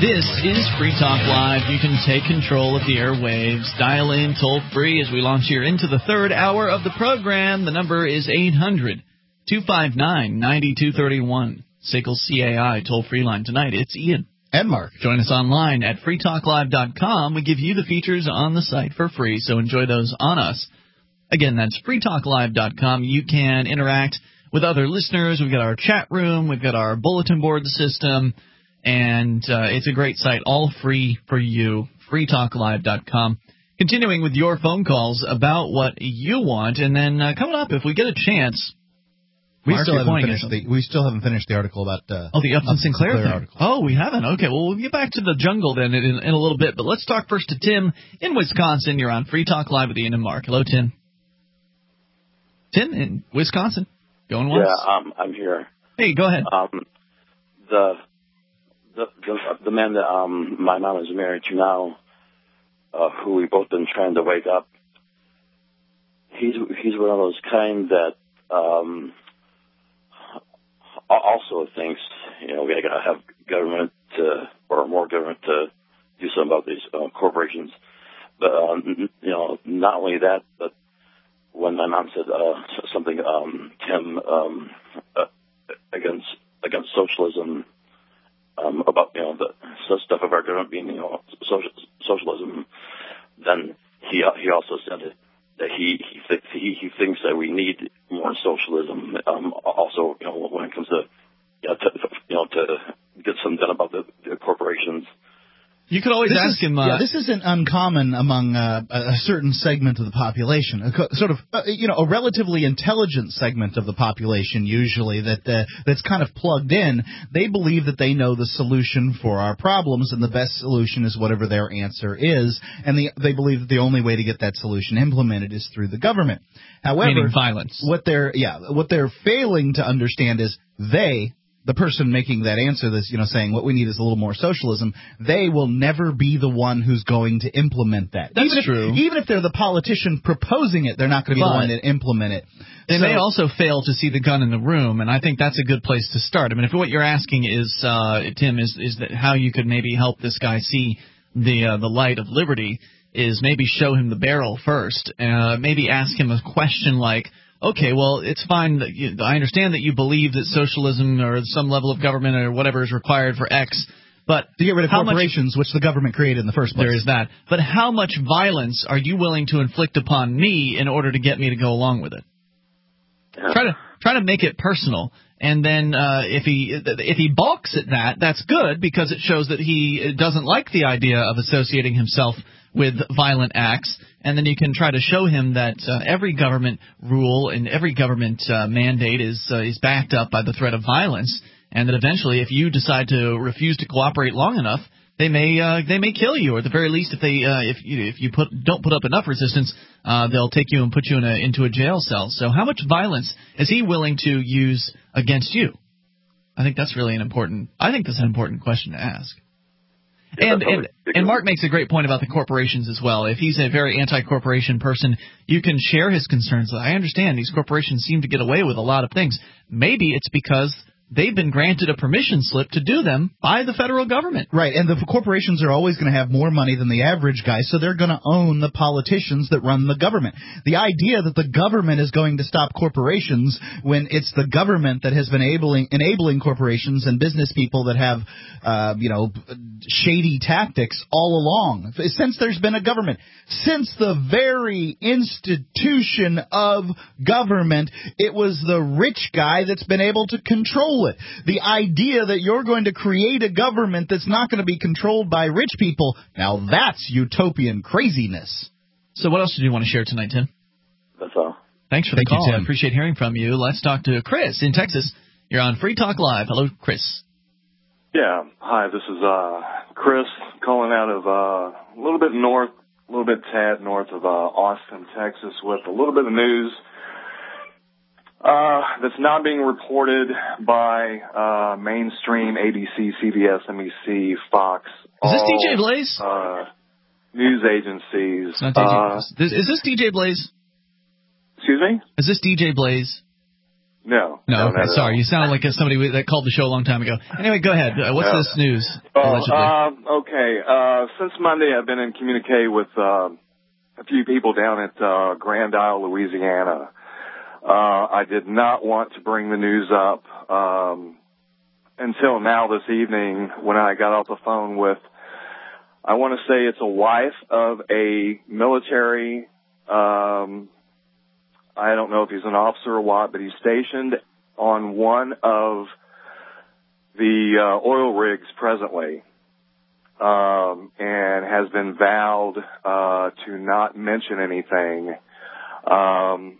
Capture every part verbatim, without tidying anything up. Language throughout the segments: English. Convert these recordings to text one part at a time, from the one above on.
This is Free Talk Live. You can take control of the airwaves. Dial in toll-free as we launch here into the third hour of the program. The number is eight hundred, two five nine, nine two three one. S A C L C A I toll-free line tonight. It's Ian. And Mark. Join us online at free talk live dot com. We give you the features on the site for free, so enjoy those on us. Again, that's free talk live dot com. You can interact with other listeners. We've got our chat room. We've got our bulletin board system. And uh, it's a great site, all free for you, free talk live dot com. Continuing with your phone calls about what you want, and then uh, coming up, if we get a chance, we Mark, still haven't finished the we still haven't finished the article about uh, oh the Upton Sinclair, Sinclair thing. article. Oh, we haven't. Okay, well we'll get back to the jungle then in, in a little bit. But let's talk first to Tim in Wisconsin. You're on Free Talk Live with Ian and Mark. Hello, Tim. Tim in Wisconsin, going once? Yeah, um, I'm here. Hey, go ahead. Um, the The, the the man that um my mom is married to now, uh, who we both been trying to wake up. He's he's one of those kind that um also thinks, you know, we gotta have government to, or more government to do something about these uh, corporations. But um, you know, not only that, but when my mom said uh, something, um, Tim, um, uh, against against socialism. Um, about, you know, the stuff of our government being, you know, social, socialism, then he he also said it, that he he, th- he he thinks that we need more socialism. Um, also, you know, when it comes to, you know, to, you know, to get something done about the, the corporations. You could always this ask is, him. Uh, yeah, this isn't uncommon among uh, a certain segment of the population, a co- sort of, uh, you know, a relatively intelligent segment of the population. Usually, that uh, that's kind of plugged in. They believe that they know the solution for our problems, and the best solution is whatever their answer is. And the, they believe that the only way to get that solution implemented is through the government. However, meaning violence. What they're yeah, what they're failing to understand is they. The person making that answer, that's, you know, saying what we need is a little more socialism, they will never be the one who's going to implement that. That's even true. If, even if they're the politician proposing it, they're not going to be but the one to implement it. They so, may also fail to see the gun in the room, and I think that's a good place to start. I mean, if what you're asking is, uh, Tim, is is that how you could maybe help this guy see the uh, the light of liberty, is maybe show him the barrel first, uh, maybe ask him a question like, okay, well, it's fine. That you, I understand that you believe that socialism or some level of government or whatever is required for X, but to get rid of corporations, much, which the government created in the first place. There is that. But how much violence are you willing to inflict upon me in order to get me to go along with it? Yeah. Try to try to make it personal, and then uh, if he if he balks at that, that's good because it shows that he doesn't like the idea of associating himself with violent acts, and then you can try to show him that uh, every government rule and every government uh, mandate is uh, is backed up by the threat of violence, and that eventually, if you decide to refuse to cooperate long enough, they may uh, they may kill you, or at the very least, if they uh, if you if you put don't put up enough resistance, uh, they'll take you and put you in a, into a jail cell. So, how much violence is he willing to use against you? I think that's really an important. I think that's an important question to ask. Yeah, and and, and Mark makes a great point about the corporations as well. If he's a very anti-corporation person, you can share his concerns. I understand these corporations seem to get away with a lot of things. Maybe it's because they've been granted a permission slip to do them by the federal government. Right, and the corporations are always going to have more money than the average guy, so they're going to own the politicians that run the government. The idea that the government is going to stop corporations when it's the government that has been enabling, enabling corporations and business people that have, uh, you know, shady tactics all along, since there's been a government. Since the very institution of government, it was the rich guy that's been able to control it. The idea that you're going to create a government that's not going to be controlled by rich people, now that's utopian craziness. So what else did you want to share tonight, Tim? That's all. Thanks for the Thank you, call. Tim. I appreciate hearing from you. Let's talk to Chris in Texas. You're on Free Talk Live. Hello, Chris. Yeah. Hi, this is uh, Chris calling out of uh, a little bit north, a little bit tad north of uh, Austin, Texas, with a little bit of news Uh, that's not being reported by uh, mainstream A B C, C B S, N B C, Fox. Is this all, D J Blaze? Uh, news agencies. It's not D J uh, Blaze. Is this D J Blaze? Excuse me? Is this D J Blaze? No. No, no okay, sorry. You sounded like somebody that called the show a long time ago. Anyway, go ahead. Uh, what's no. this news, oh, allegedly? Uh, okay. Uh, since Monday, I've been in communique with uh, a few people down at uh, Grand Isle, Louisiana. Uh, I did not want to bring the news up um, until now this evening when I got off the phone with, I want to say it's a wife of a military um I don't know if he's an officer or what, but he's stationed on one of the uh, oil rigs presently, um, and has been vowed uh, to not mention anything. Um,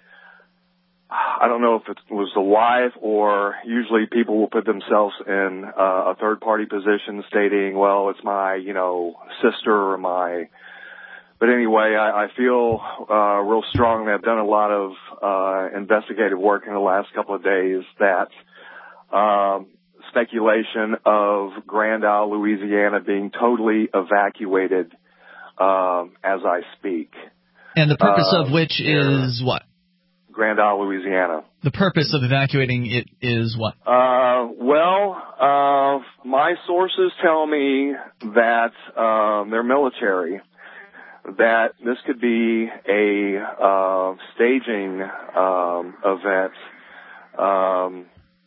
I don't know if it was the wife or usually people will put themselves in uh, a third-party position stating, well, it's my, you know, sister or my... But anyway, I, I feel uh, real strongly. I've done a lot of uh, investigative work in the last couple of days that um, speculation of Grand Isle, Louisiana being totally evacuated um, as I speak. And the purpose uh, of which yeah. is what? Grand Isle, Louisiana. The purpose of evacuating it is what? Uh, well, uh, my sources tell me that um, they're military. That this could be a uh, staging um, event um,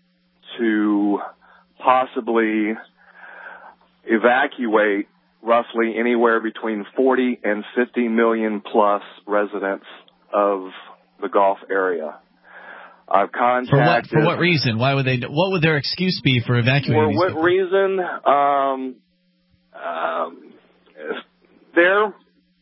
to possibly evacuate roughly anywhere between forty and fifty million plus residents of the Gulf area. I've contacted... For what, for what reason? Why would they? What would their excuse be for evacuating? For these what people? reason? Um, um, their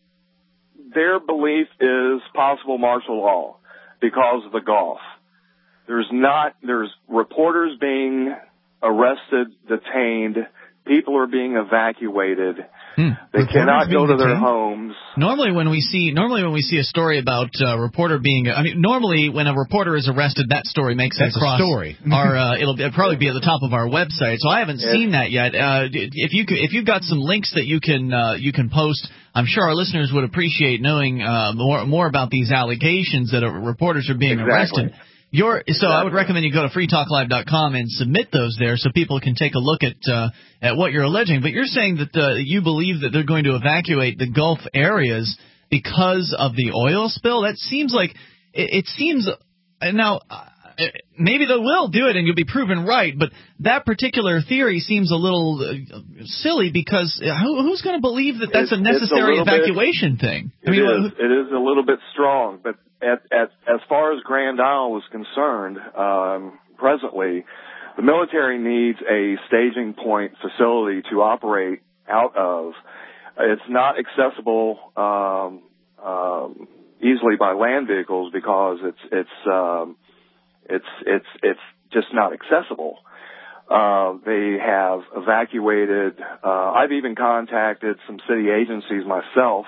their belief is possible martial law because of the Gulf. There's not. There's reporters being arrested, detained. People are being evacuated. Hmm. They Reporters cannot go to detained? their homes. Normally, when we see normally when we see a story about a reporter being, I mean, normally when a reporter is arrested, that story makes That's it across a story. our. Uh, it'll, it'll probably be at the top of our website. So I haven't Yes. seen that yet. Uh, if you could, if you've got some links that you can uh, you can post, I'm sure our listeners would appreciate knowing uh, more more about these allegations that uh, reporters are being Exactly. arrested. Your, so exactly. I would recommend you go to free talk live dot com and submit those there so people can take a look at uh, at what you're alleging. But you're saying that uh, you believe that they're going to evacuate the Gulf areas because of the oil spill? That seems like it, it seems uh, now uh, maybe they will do it and you'll be proven right. But that particular theory seems a little uh, silly because who, who's going to believe that that's It's, a necessary it's a evacuation bit, thing? I mean, it is, it is a little bit strong, but at, at, as far as Grand Isle is concerned, um, presently, the military needs a staging point facility to operate out of. It's not accessible um, um, easily by land vehicles because it's it's um, it's it's it's just not accessible. Uh, they have evacuated. Uh, I've even contacted some city agencies myself.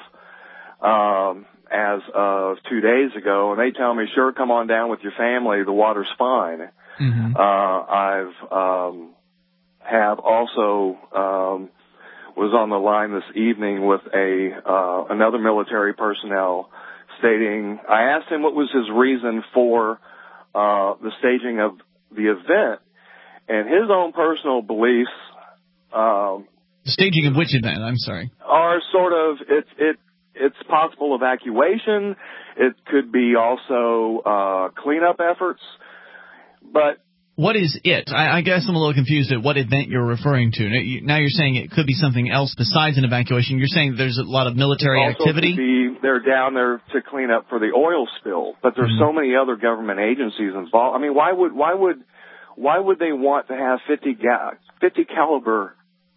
Um, as of two days ago, and they tell me, sure, come on down with your family, the water's fine. Mm-hmm. Uh, I've, um, have also, um, was on the line this evening with a, uh, another military personnel stating, I asked him what was his reason for, uh, the staging of the event, and his own personal beliefs, um, the staging of which event? I'm sorry. Are sort of, it, it, It's possible evacuation. It could be also uh, cleanup efforts. But what is it? I, I guess I'm a little confused at what event you're referring to. Now you're saying it could be something else besides an evacuation. You're saying there's a lot of military also activity? Could be, they're down there to clean up for the oil spill. But there's Mm-hmm. so many other government agencies involved. I mean, why would why would why would they want to have fifty ga- fifty caliber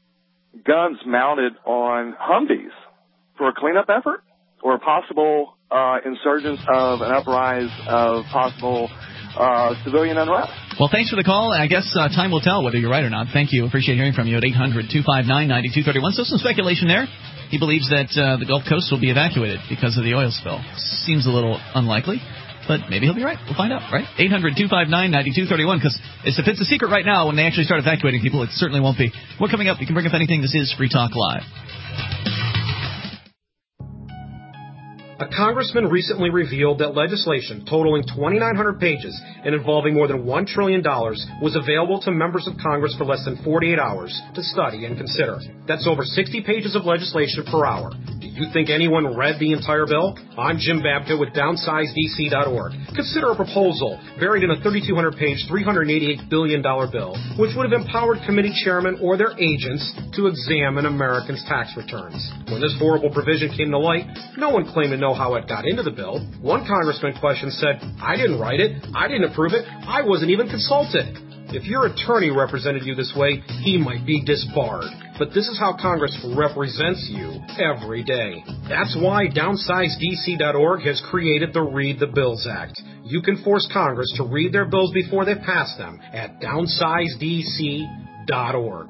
guns mounted on Humvees for a cleanup effort or a possible uh, insurgence of an uprise of possible uh, civilian unrest? Well, thanks for the call. I guess uh, time will tell whether you're right or not. Thank you. Appreciate hearing from you at eight hundred two five nine nine two three one. So some speculation there. He believes that uh, the Gulf Coast will be evacuated because of the oil spill. Seems a little unlikely, but maybe he'll be right. We'll find out, right? eight hundred two five nine nine two three one, because if it's a secret right now, when they actually start evacuating people, it certainly won't be. We're coming up. You can bring up anything. This is Free Talk Live. A congressman recently revealed that legislation totaling twenty-nine hundred pages and involving more than one trillion dollars was available to members of Congress for less than forty-eight hours to study and consider. That's over sixty pages of legislation per hour. Do you think anyone read the entire bill? I'm Jim Babka with downsize D C dot org. Consider a proposal buried in a thirty-two hundred page, three hundred eighty-eight billion dollars bill, which would have empowered committee chairmen or their agents to examine Americans' tax returns. When this horrible provision came to light, no one claimed to know how it got into the bill. One congressman questioned said, I didn't write it, I didn't approve it, I wasn't even consulted. If your attorney represented you this way, he might be disbarred. But this is how Congress represents you every day. That's why downsize D C dot org has created the Read the Bills Act. You can force Congress to read their bills before they pass them at downsize D C dot org.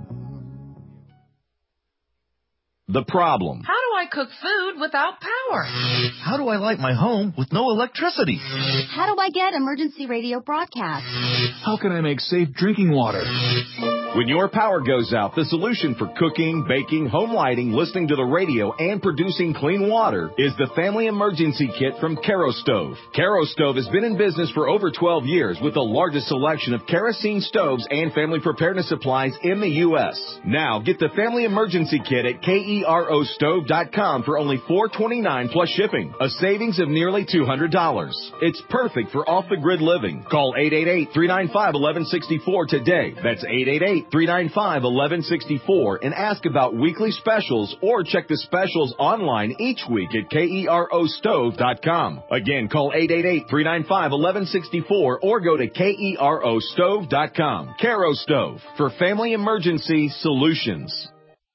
The problem. How do I cook food without power? How do I light my home with no electricity? How do I get emergency radio broadcasts? How can I make safe drinking water? When your power goes out, the solution for cooking, baking, home lighting, listening to the radio, and producing clean water is the Family Emergency Kit from Kerastove. Kerastove has been in business for over twelve years with the largest selection of kerosene stoves and family preparedness supplies in the U S. Now, get the Family Emergency Kit at K-E-R-O stove dot com for only four dollars and twenty-nine cents plus shipping, a savings of nearly two hundred dollars. It's perfect for off-the-grid living. Call eight eight eight, three nine five, one one six four today. That's eight eight eight, three nine five, one one six four and ask about weekly specials or check the specials online each week at K E R O stove dot com. Again, call eight eight eight, three nine five, one one six four or go to K E R O stove dot com. Kerastove for family emergency solutions.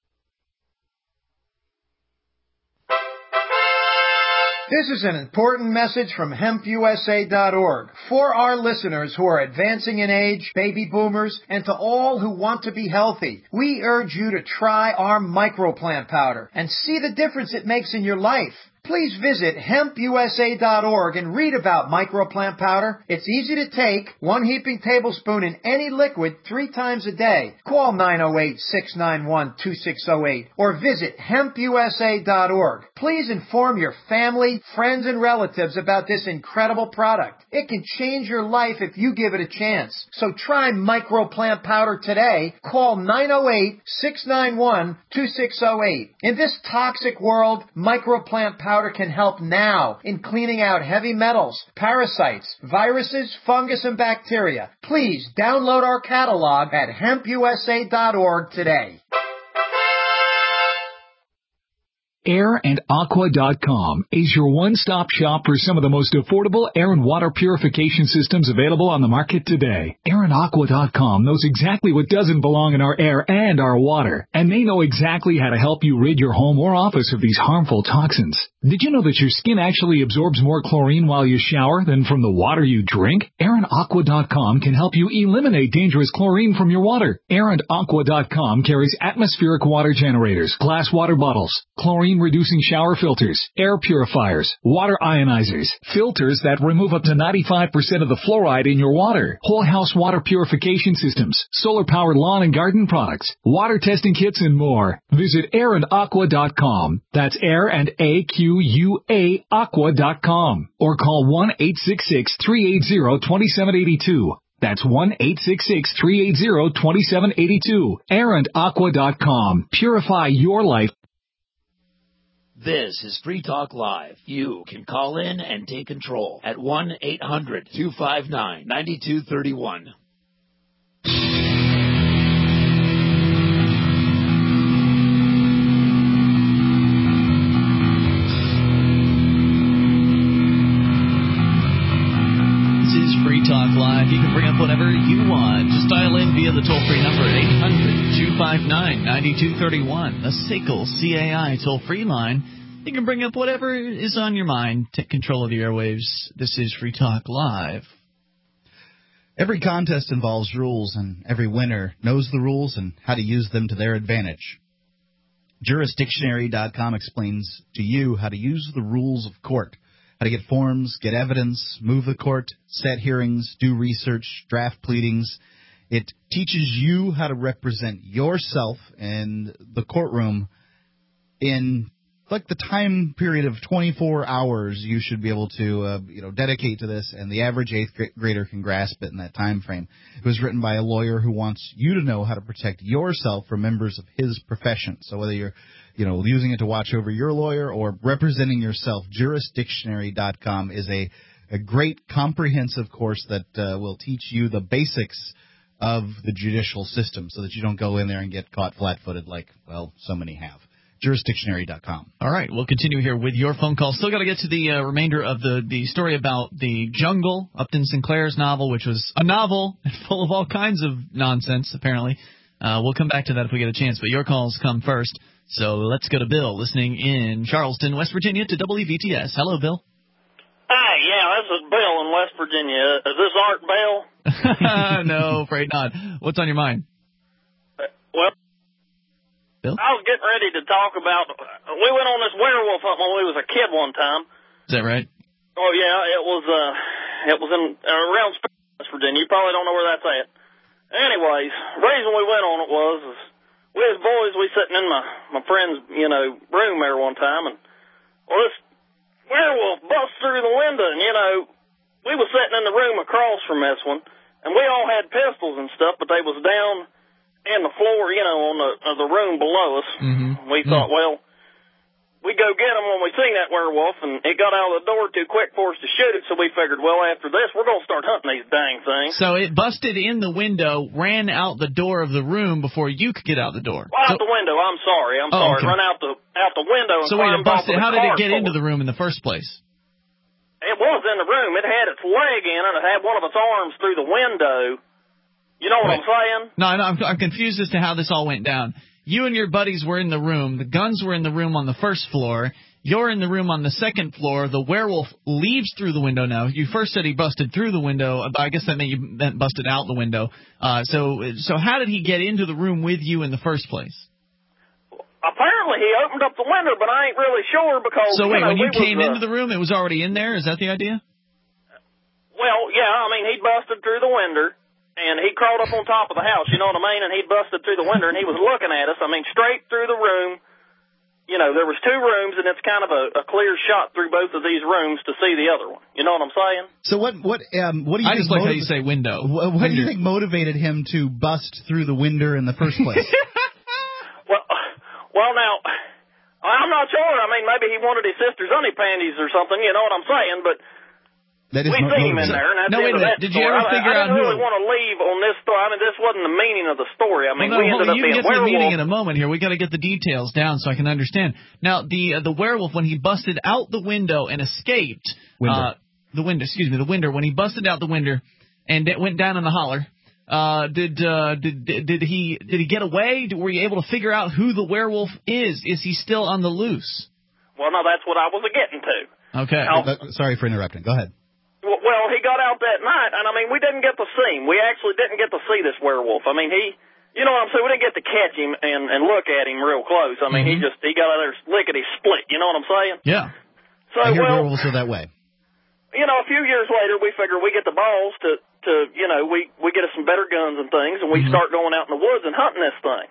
This is an important message from hemp U S A dot org. For our listeners who are advancing in age, baby boomers, and to all who want to be healthy, we urge you to try our microplant powder and see the difference it makes in your life. Please visit hemp U S A dot org and read about microplant powder. It's easy to take, one heaping tablespoon in any liquid three times a day. Call nine oh eight, six nine one, two six oh eight or visit hemp U S A dot org. Please inform your family, friends, and relatives about this incredible product. It can change your life if you give it a chance. So try microplant powder today. Call nine oh eight, six nine one, two six oh eight. In this toxic world, microplant powder Powder can help now in cleaning out heavy metals, parasites, viruses, fungus, and bacteria. Please download our catalog at hemp U S A dot org today. air and aqua dot com is your one-stop shop for some of the most affordable air and water purification systems available on the market today. air and aqua dot com knows exactly what doesn't belong in our air and our water, and they know exactly how to help you rid your home or office of these harmful toxins. Did you know that your skin actually absorbs more chlorine while you shower than from the water you drink? air and aqua dot com can help you eliminate dangerous chlorine from your water. air and aqua dot com carries atmospheric water generators, glass water bottles, chlorine reducing shower filters, air purifiers, water ionizers, filters that remove up to ninety-five percent of the fluoride in your water, whole house water purification systems, solar powered lawn and garden products, water testing kits, and more. Visit air and aqua dot com. That's air and A Q U A aqua dot com or call one eight six six, three eight zero, two seven eight two. That's one eight six six, three eight zero, two seven eight two. air and aqua dot com. Purify your life. This is Free Talk Live. You can call in and take control at one eight hundred, two five nine, nine two three one. This is Free Talk Live. You can bring up whatever you want. Just dial in via the toll-free number at eight hundred, two five nine, nine two three one. The S A C L C A I toll-free line. You can bring up whatever is on your mind. Take control of the airwaves. This is Free Talk Live. Every contest involves rules, and every winner knows the rules and how to use them to their advantage. Jurisdictionary dot com explains to you how to use the rules of court, how to get forms, get evidence, move the court, set hearings, do research, draft pleadings. It teaches you how to represent yourself in the courtroom in like the time period of twenty-four hours you should be able to, uh, you know, dedicate to this, and the average eighth grader can grasp it in that time frame. It was written by a lawyer who wants you to know how to protect yourself from members of his profession. So whether you're, you know, using it to watch over your lawyer or representing yourself, jurisdictionary dot com is a, a great comprehensive course that uh, will teach you the basics of the judicial system so that you don't go in there and get caught flat-footed like, well, so many have. jurisdictionary dot com. All right, we'll continue here with your phone call. Still got to get to the uh, remainder of the, the story about The Jungle, Upton Sinclair's novel, which was a novel full of all kinds of nonsense, apparently. Uh, we'll come back to that if we get a chance, but your calls come first. So let's go to Bill, listening in Charleston, West Virginia, to W V T S. Hello, Bill. Hi, yeah, this is Bill in West Virginia. Is this Art Bell? No, afraid not. What's on your mind? Uh, well, Bill? I was getting ready to talk about, we went on this werewolf hunt when we was a kid one time. Is that right? Oh, yeah, it was, uh, it was in, uh, around West Virginia. You probably don't know where that's at. Anyways, the reason we went on it was, is we as boys, we sitting in my, my friend's, you know, room there one time, and, well, this werewolf bust through the window, and, you know, we was sitting in the room across from this one, and we all had pistols and stuff, but they was down in the floor, you know, on the uh, the room below us. Mm-hmm. We thought, mm. well, we go get him when we seen that werewolf, and it got out of the door too quick for us to shoot it, so we figured, well, after this, we're going to start hunting these dang things. So it busted in the window, ran out the door of the room before you could get out the door. Well, so, out the window, I'm sorry, I'm oh, sorry. Okay. Run out the out the window and so wait, it climbed off busted. of the How did it get car into floor. the room in the first place? It was in the room. It had its leg in it. It had one of its arms through the window. You know what Wait. I'm saying? No, no, I'm, I'm confused as to how this all went down. You and your buddies were in the room. The guns were in the room on the first floor. You're in the room on the second floor. The werewolf leaves through the window now. You first said he busted through the window, but I guess that meant you meant busted out the window. Uh, so, so how did he get into the room with you in the first place? Apparently he opened up the window, but I ain't really sure because... So wait, you know, when you we came was, uh, into the room, it was already in there? Is that the idea? Well, yeah, I mean, he busted through the window, and he crawled up on top of the house, you know what I mean? And he busted through the window, and he was looking at us, I mean, straight through the room. You know, there was two rooms, and it's kind of a, a clear shot through both of these rooms to see the other one. You know what I'm saying? So what what um what do you I think just like motiv- how you say window. What, what do you think motivated him to bust through the window in the first place? well, well, now, I'm not sure. I mean, maybe he wanted his sister's honey panties or something, you know what I'm saying? But that is we mo- see him in there, and that's no, the end wait a of minute. that Did you story. ever I, figure I out didn't who really it- want to leave on this story. I mean, this wasn't the meaning of the story. I mean, well, no, we ended hold on. up You being can get to the meaning werewolf. in a moment here. We got to get the details down so I can understand. Now, the uh, the werewolf, when he busted out the window and escaped, Window. uh, the window, excuse me, the window, when he busted out the window and it went down in the holler, uh, did, uh, did did did he did he get away? Were you able to figure out who the werewolf is? Is he still on the loose? Well, no, that's what I was getting to. Okay. Now, Uh, sorry for interrupting. Go ahead. Well, he got out that night, and I mean, we didn't get to see him. We actually didn't get to see this werewolf. I mean, he, you know what I'm saying? We didn't get to catch him and, and look at him real close. I mean, Mm-hmm. he just, he got out there lickety split. You know what I'm saying? Yeah. So, I hear well, werewolves are that way. you know, a few years later, we figure we get the balls to, to, you know, we, we get us some better guns and things, and we Mm-hmm. start going out in the woods and hunting this thing.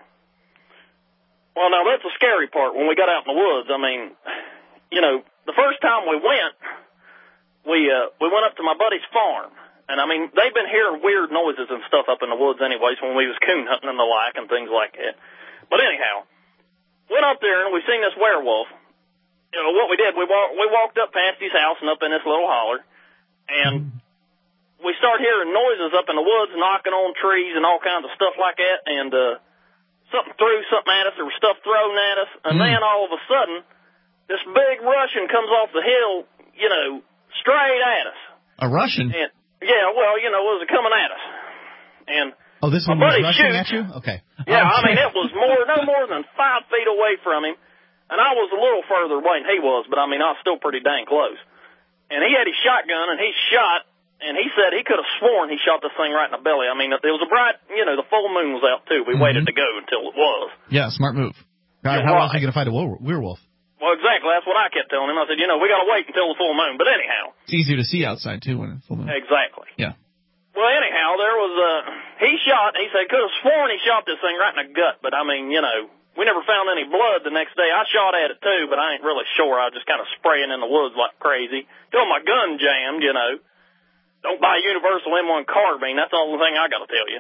Well, now, that's the scary part when we got out in the woods. I mean, you know, the first time we went, we uh, we went up to my buddy's farm. And, I mean, they've been hearing weird noises and stuff up in the woods anyways when we was coon hunting and the like and things like that. But anyhow, went up there and we seen this werewolf. You know, what we did, we, walk, we walked up past his house and up in this little holler, and we start hearing noises up in the woods, knocking on trees and all kinds of stuff like that, and uh, something threw something at us. There was stuff thrown at us, and Mm. then all of a sudden, this big Russian comes off the hill, you know, straight at us. A Russian? And, yeah, well, you know, it was coming at us. And Oh, this my one was buddy rushing shoots. at you? Okay. Yeah, Oh, I mean, it was more, no more than five feet away from him. And I was a little further away than he was, but I mean, I was still pretty dang close. And he had his shotgun, and he shot, and he said he could have sworn he shot this thing right in the belly. I mean, it was a bright, you know, the full moon was out, too. We Mm-hmm. waited to go until it was. Yeah, smart move. God, Yeah, how right. else are you going to fight a were- werewolf? Well, exactly. That's what I kept telling him. I said, you know, we got to wait until the full moon. But anyhow. It's easier to see outside, too, when it's full moon. Exactly. Yeah. Well, anyhow, there was a, he shot, he said, could have sworn he shot this thing right in the gut, but I mean, you know, we never found any blood the next day. I shot at it too, but I ain't really sure. I was just kind of spraying in the woods like crazy. Till my gun jammed, you know. Don't buy a Universal M one carbine. That's the only thing I got to tell you.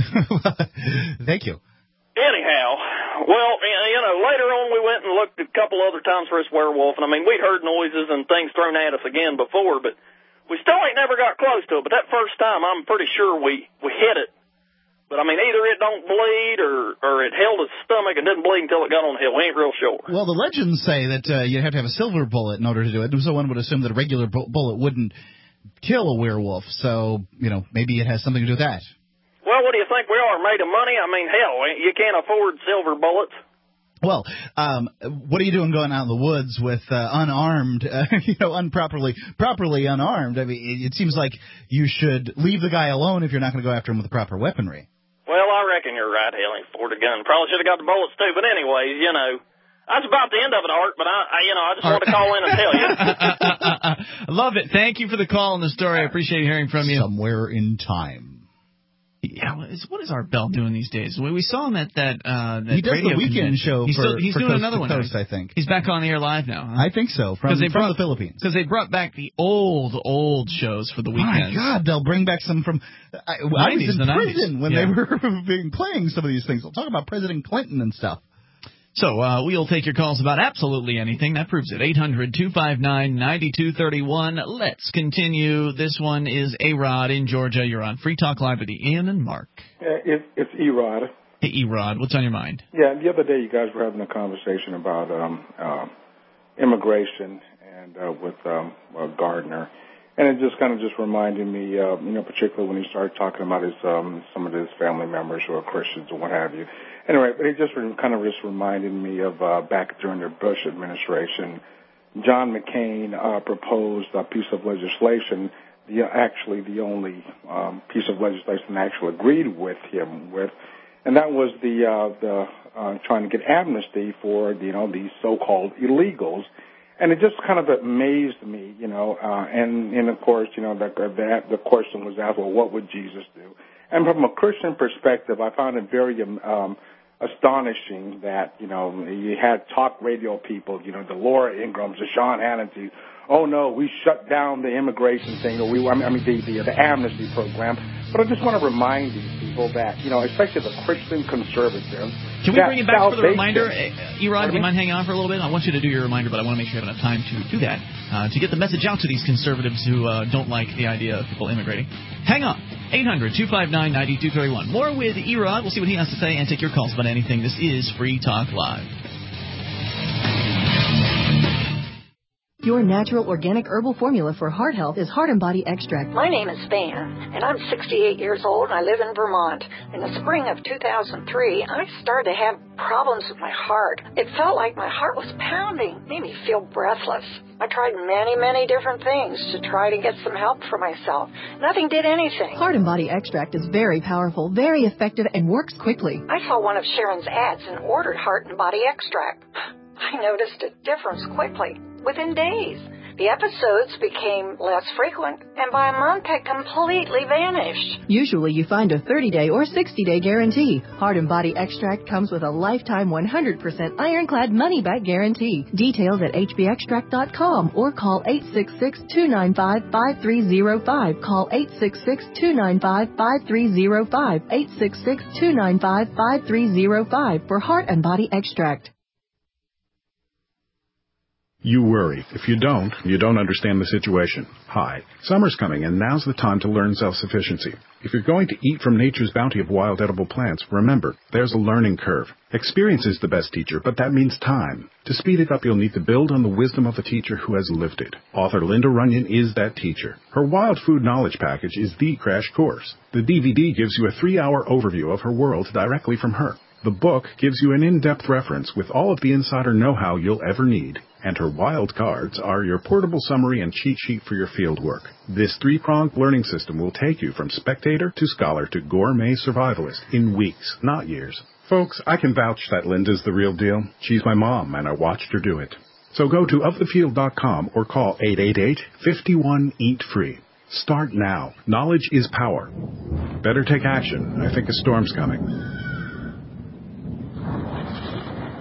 Thank you. Anyhow, well, you know, later on we went and looked a couple other times for this werewolf, and I mean, we'd heard noises and things thrown at us again before, but we still ain't never got close to it. But that first time, I'm pretty sure we, we hit it. But, I mean, either it don't bleed or, or it held its stomach and didn't bleed until it got on the hill. We ain't real sure. Well, the legends say that uh, you have to have a silver bullet in order to do it, and so one would assume that a regular bu- bullet wouldn't kill a werewolf. So, you know, maybe it has something to do with that. Well, what do you think we are, made of money? I mean, hell, you can't afford silver bullets. Well, um, what are you doing going out in the woods with uh, unarmed, uh, you know, unproperly, properly unarmed? I mean, it, it seems like you should leave the guy alone if you're not going to go after him with the proper weaponry. Well, I reckon you're right, hell, he afford a gun. Probably should have got the bullets, too. But anyways, you know, that's about the end of it, Art, but I, I you know, I just wanted to call in and tell you. I love it. Thank you for the call and the story. I appreciate hearing from you. Somewhere in time. Yeah, what is, what is Art Bell doing these days? We, we saw him at that, uh, that he does radio the weekend convention. show He's, for, still, he's for doing Coast another to one. Coast, now. I think. He's back on the air live now. Huh? I think so, from, they from brought, the Philippines. Because they brought back the old, old shows for the weekends. My God, they'll bring back some from... I, I was in the prison nineties. when Yeah. they were being playing some of these things. We'll talk about President Clinton and stuff. So uh, we'll take your calls about absolutely anything. That proves it. eight hundred two five nine nine two three one. Let's continue. This one is A-Rod in Georgia. You're on Free Talk Live with Ian and Mark. Uh, it, it's E-Rod. Hey, E-Rod, what's on your mind? Yeah, the other day you guys were having a conversation about um, uh, immigration and uh, with um, uh, Gardner. And it just kind of just reminded me, uh, you know, particularly when he started talking about his um, some of his family members who are Christians or what have you. Anyway, but it just re- kind of just reminded me of uh, back during the Bush administration, John McCain uh, proposed a piece of legislation, the, actually the only um, piece of legislation I actually agreed with him with, and that was the uh, the uh, trying to get amnesty for you know these so-called illegals. And it just kind of amazed me, you know, uh, and, and of course, you know, the, the, the question was asked, well, what would Jesus do? And from a Christian perspective, I found it very um, astonishing that, you know, you had talk radio people, you know, the Laura Ingrams, the Sean Hannity, oh, no, we shut down the immigration thing, or we, I mean, the, the, the amnesty program. But I just want to remind these people that, you know, especially the Christian conservatives. Can we bring it back for the reminder? E-Rod, do you me? mind hanging on for a little bit? I want you to do your reminder, but I want to make sure you have enough time to do that, uh, to get the message out to these conservatives who uh, don't like the idea of people immigrating. Hang on. eight hundred two five nine nine two three one. More with E-Rod. We'll see what he has to say and take your calls about anything. This is Free Talk Live. Your natural organic herbal formula for heart health is Heart and Body Extract. My name is Van, and I'm sixty-eight years old, and I live in Vermont. In the spring of two thousand three, I started to have problems with my heart. It felt like my heart was pounding, made me feel breathless. I tried many, many different things to try to get some help for myself. Nothing did anything. Heart and Body Extract is very powerful, very effective, and works quickly. I saw one of Sharon's ads and ordered Heart and Body Extract. I noticed a difference quickly. Within days, the episodes became less frequent, and by a month had completely vanished. Usually you find a thirty-day or sixty-day guarantee. Heart and Body Extract comes with a lifetime one hundred percent ironclad money-back guarantee. Details at h b extract dot com or call eight six six, two nine five, five three zero five. Call eight six six, two nine five, five three zero five. eight six six, two nine five, five three zero five for Heart and Body Extract. You worry. If you don't, you don't understand the situation. Hi. Summer's coming, and now's the time to learn self-sufficiency. If you're going to eat from nature's bounty of wild edible plants, remember, there's a learning curve. Experience is the best teacher, but that means time. To speed it up, you'll need to build on the wisdom of a teacher who has lived it. Author Linda Runyon is that teacher. Her Wild Food Knowledge Package is the crash course. The D V D gives you a three-hour overview of her world directly from her. The book gives you an in-depth reference with all of the insider know-how you'll ever need. And her wild cards are your portable summary and cheat sheet for your field work. This three-pronged learning system will take you from spectator to scholar to gourmet survivalist in weeks, not years. Folks, I can vouch that Linda's the real deal. She's my mom, and I watched her do it. So go to of the field dot com or call eight eight eight, five one, eat free. Start now. Knowledge is power. Better take action. I think a storm's coming.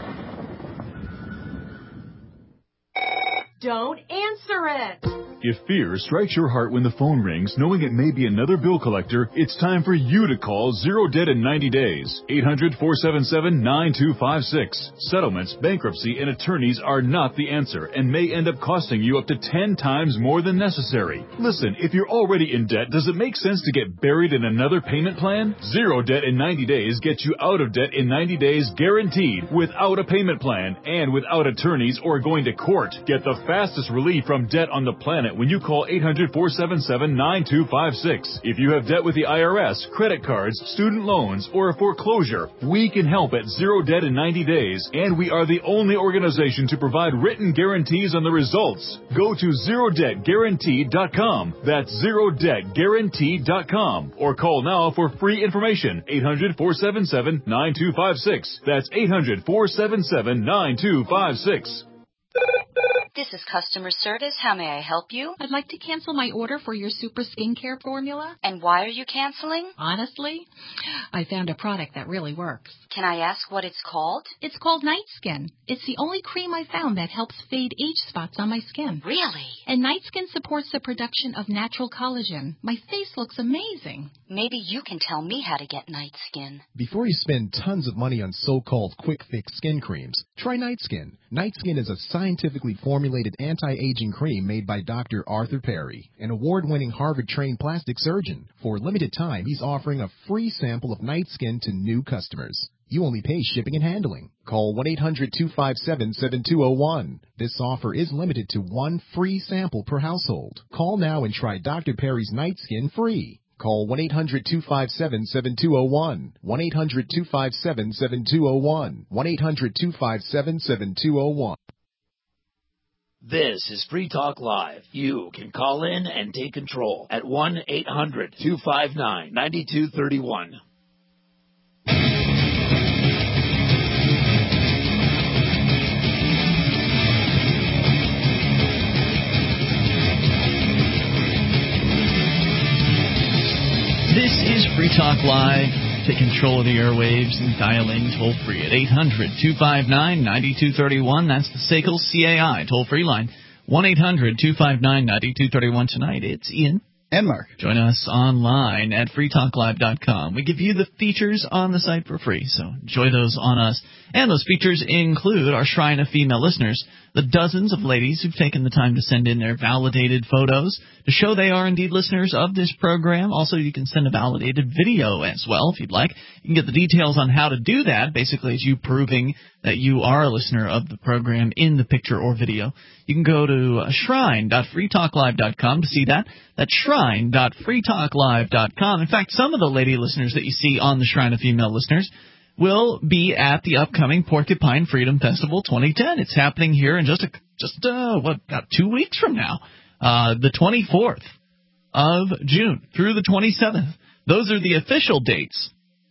Don't answer it. If fear strikes your heart when the phone rings, knowing it may be another bill collector, it's time for you to call Zero Debt in ninety days. eight hundred, four seven seven, nine two five six. Settlements, bankruptcy, and attorneys are not the answer and may end up costing you up to ten times more than necessary. Listen, if you're already in debt, does it make sense to get buried in another payment plan? Zero Debt in ninety days gets you out of debt in ninety days guaranteed, without a payment plan and without attorneys or going to court. Get the fastest relief from debt on the planet when you call eight hundred, four seven seven, nine two five six. If you have debt with the I R S, credit cards, student loans, or a foreclosure, we can help at Zero Debt in ninety days, and we are the only organization to provide written guarantees on the results. Go to zero debt guaranteed dot com. That's zero debt guaranteed dot com. Or call now for free information. eight hundred, four seven seven, nine two five six. That's eight hundred, four seven seven, nine two five six. This is customer service. How may I help you? I'd like to cancel my order for your super skincare formula. And why are you canceling? Honestly, I found a product that really works. Can I ask what it's called? It's called Night Skin. It's the only cream I found that helps fade age spots on my skin. Really? And Night Skin supports the production of natural collagen. My face looks amazing. Maybe you can tell me how to get Night Skin. Before you spend tons of money on so-called quick fix skin creams, try Night Skin. Night Skin is a scientifically formulated anti-aging cream made by Doctor Arthur Perry, an award-winning Harvard-trained plastic surgeon. For a limited time, he's offering a free sample of Night Skin to new customers. You only pay shipping and handling. Call one eight hundred, two five seven, seven two zero one. This offer is limited to one free sample per household. Call now and try Doctor Perry's Night Skin free. Call one eight hundred, two five seven, seven two zero one. one eight hundred, two five seven, seven two zero one. one eight hundred, two five seven, seven two zero one. This is Free Talk Live. You can call in and take control at one eight hundred, two five nine, nine two three one. This is Free Talk Live. Take control of the airwaves and dial in toll free at eight hundred, two five nine, nine two three one. That's the S A C L C A I toll free line. one eight hundred, two five nine, nine two three one. Tonight it's Ian and Mark. Join us online at free talk live dot com. We give you the features on the site for free, so enjoy those on us. And those features include our Shrine of Female Listeners, the dozens of ladies who've taken the time to send in their validated photos to show they are indeed listeners of this program. Also, you can send a validated video as well if you'd like. You can get the details on how to do that. Basically, it's you proving that you are a listener of the program in the picture or video. You can go to shrine dot free talk live dot com to see that. That's shrine dot free talk live dot com. In fact, some of the lady listeners that you see on the Shrine of Female Listeners will be at the upcoming Porcupine Freedom Festival twenty ten. It's happening here in just a, just uh, what about two weeks from now, uh, the twenty-fourth of June through the twenty-seventh. Those are the official dates.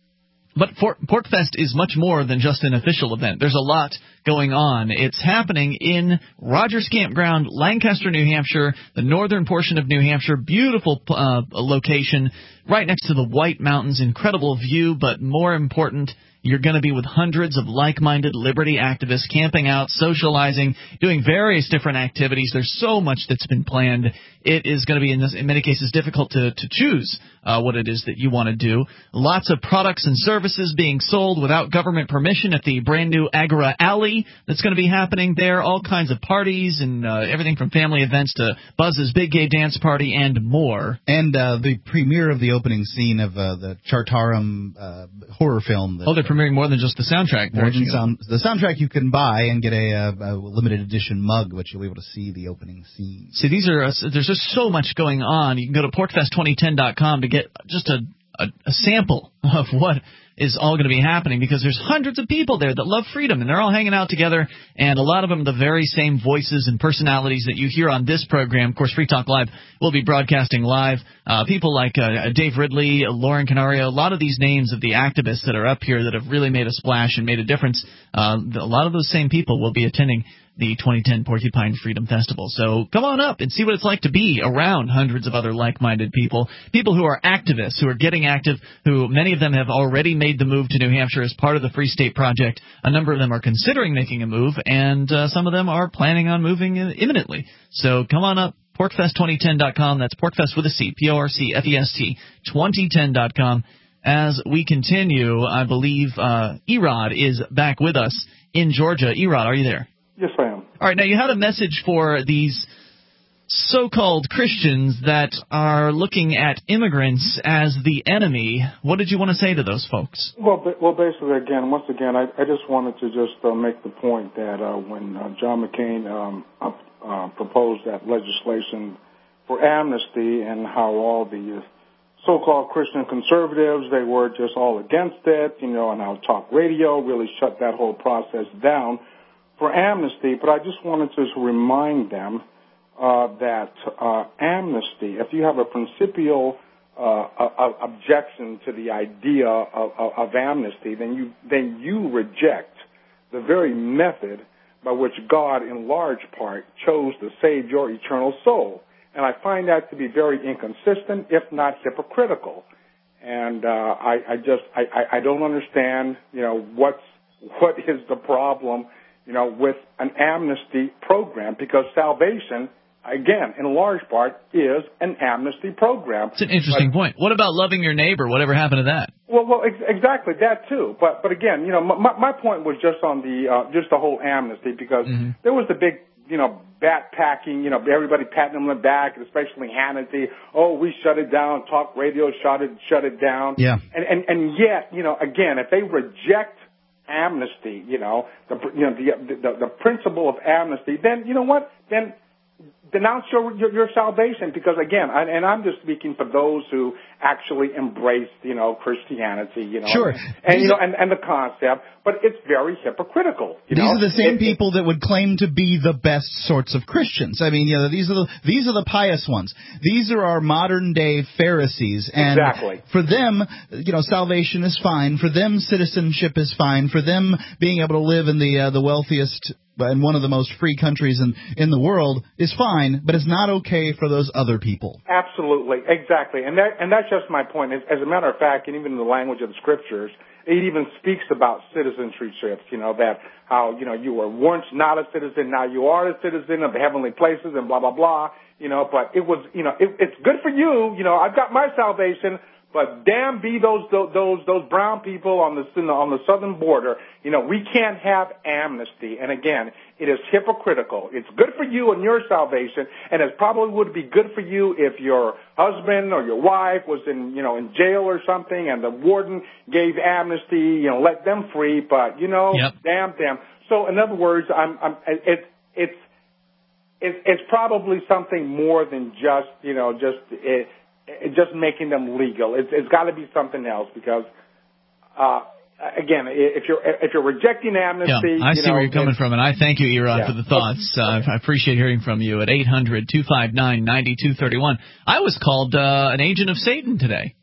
But For- PorcFest is much more than just an official event. There's a lot going on. It's happening in Rogers Campground, Lancaster, New Hampshire, the northern portion of New Hampshire. Beautiful uh, location right next to the White Mountains. Incredible view, but more important, you're going to be with hundreds of like-minded liberty activists camping out, socializing, doing various different activities. There's so much that's been planned. It is going to be, in, this, in many cases, difficult to, to choose uh, what it is that you want to do. Lots of products and services being sold without government permission at the brand-new Agora Alley that's going to be happening there. All kinds of parties and uh, everything from family events to Buzz's Big Gay Dance Party and more. And uh, the premiere of the opening scene of uh, the Chartarum uh, horror film. That, oh, they're premiering more than just the soundtrack. More than sound, the soundtrack you can buy and get a, a, a limited edition mug, but you'll be able to see the opening scene. See, these are uh, there's just so much going on. You can go to porcfest twenty ten dot com to get just a, a, a sample of what is all going to be happening, because there's hundreds of people there that love freedom, and they're all hanging out together, and a lot of them the very same voices and personalities that you hear on this program. Of course, Free Talk Live will be broadcasting live. Uh, people like uh, Dave Ridley, Lauren Canario, a lot of these names of the activists that are up here that have really made a splash and made a difference, uh, a lot of those same people will be attending the twenty ten Porcupine Freedom Festival. So come on up and see what it's like to be around hundreds of other like-minded people, people who are activists, who are getting active, who many of them have already made the move to New Hampshire as part of the Free State Project. A number of them are considering making a move, and uh, some of them are planning on moving imminently. So come on up, porcfest twenty ten dot com. That's porcfest with a C, P O R C F E S T, twenty ten dot com. As we continue, I believe uh, Erod is back with us in Georgia. Erod, are you there? Yes, I am. All right, now you had a message for these so-called Christians that are looking at immigrants as the enemy. What did you want to say to those folks? Well, well, basically, again, once again, I, I just wanted to just uh, make the point that uh, when uh, John McCain um, uh, proposed that legislation for amnesty and how all the uh, so-called Christian conservatives, they were just all against it, you know, and how talk radio really shut that whole process down for amnesty. But I just wanted to remind them uh, that uh, amnesty, if you have a principial uh, a, a objection to the idea of, of, of amnesty, then you then you reject the very method by which God, in large part, chose to save your eternal soul. And I find that to be very inconsistent, if not hypocritical. And uh, I, I just I, I don't understand, you know, what's what is the problem, you know, with an amnesty program, because salvation, again, in large part, is an amnesty program. It's an interesting but, point. What about loving your neighbor? Whatever happened to that? Well, well, ex- exactly that too. But but again, you know, my, my point was just on the uh, just the whole amnesty, because mm-hmm. there was the big, you know, backpacking, you know, everybody patting them on the back, especially Hannity. Oh, we shut it down. Talk radio shut it, shut it down. Yeah. And, and, and yet, you know, again, if they reject amnesty, you know, the, you know, the, the, the principle of amnesty, then, you know what, then denounce your, your, your salvation, because again, I, and I'm just speaking for those who actually embrace, you know, Christianity, you know, sure. and, and you know, and, and the concept, but it's very hypocritical. You these know? are the same it, people that would claim to be the best sorts of Christians. I mean, you know, these are the these are the pious ones. These are our modern day Pharisees, and exactly. for them, you know, salvation is fine. For them, citizenship is fine. For them, being able to live in the uh, the wealthiest and one of the most free countries in, in the world is fine, but it's not okay for those other people. Absolutely, exactly, and that and that's just my point. As, as a matter of fact, and even in the language of the scriptures, it even speaks about citizenships. You know, that how you know you were once not a citizen, now you are a citizen of the heavenly places, and blah blah blah. You know, but it was you know it, it's good for you. You know, I've got my salvation. But damn be those those those brown people on the on the southern border. You know, we can't have amnesty. And again, it is hypocritical. It's good for you and your salvation, and it probably would be good for you if your husband or your wife was in you know in jail or something, and the warden gave amnesty. You know, let them free. But you know, yep. damn them. So in other words, I'm I'm it's it's it's it's probably something more than just you know just. It, just making them legal. It's, it's got to be something else, because, uh, again, if you're if you're rejecting amnesty, yeah, I you see know, where you're coming from, and I thank you, Erod, yeah. for the thoughts. Uh, I appreciate hearing from you at eight hundred two five nine nine two three one. I was called uh, an agent of Satan today.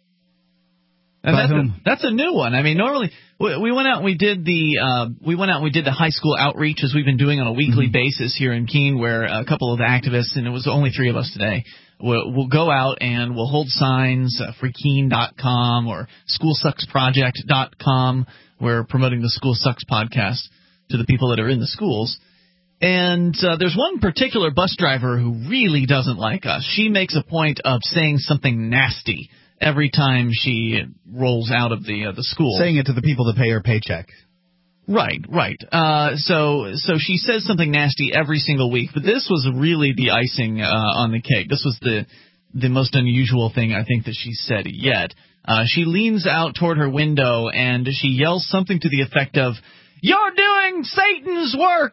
And that's a, that's a new one. I mean, normally we went out and we did the uh, we went out and we did the high school outreach, as we've been doing on a weekly mm-hmm. basis here in Keene, where a couple of activists, and it was only three of us today, we'll, we'll go out and we'll hold signs, uh, free keene dot com or school sucks project dot com. We're promoting the School Sucks podcast to the people that are in the schools. And uh, there's one particular bus driver who really doesn't like us. She makes a point of saying something nasty every time she rolls out of the uh, the school. Saying it to the people that pay her paycheck. Right, right. Uh, so so she says something nasty every single week, but this was really the icing uh, on the cake. This was the the most unusual thing I think that she said yet. Uh, she leans out toward her window and she yells something to the effect of, "You're doing Satan's work!"